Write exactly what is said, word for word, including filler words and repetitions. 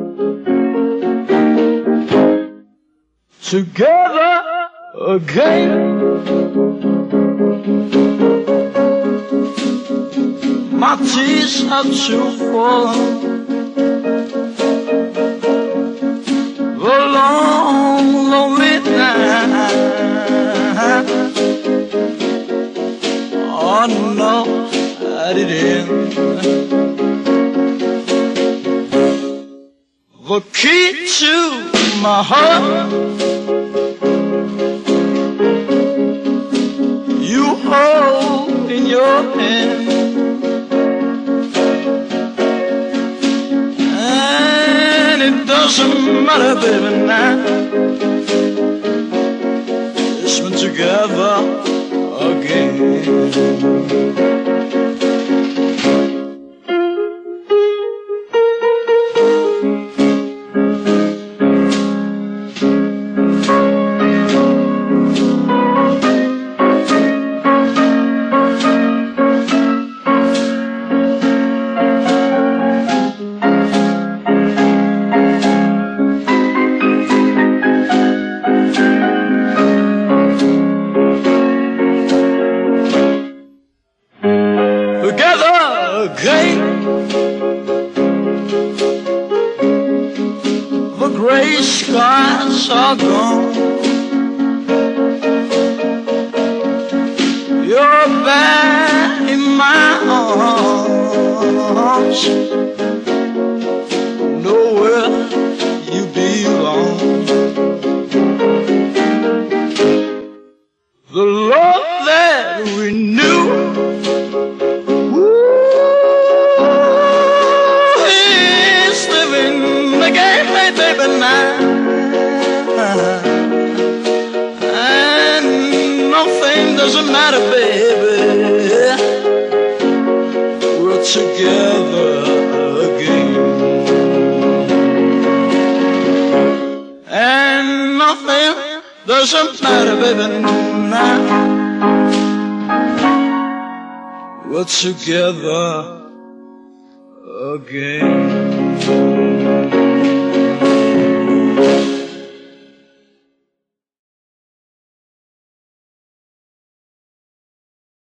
together again. My tears have to fall. The long, lonely night. Oh no, I didn't. The key to my heart, you hold in your hand, and it doesn't matter, baby, now it's been together again. Together again, the gray skies are gone. You're back in my arms, nowhere you belong. The love that we knew, and nothing doesn't matter, baby. We're together again, and nothing doesn't matter, baby. Now we're together again.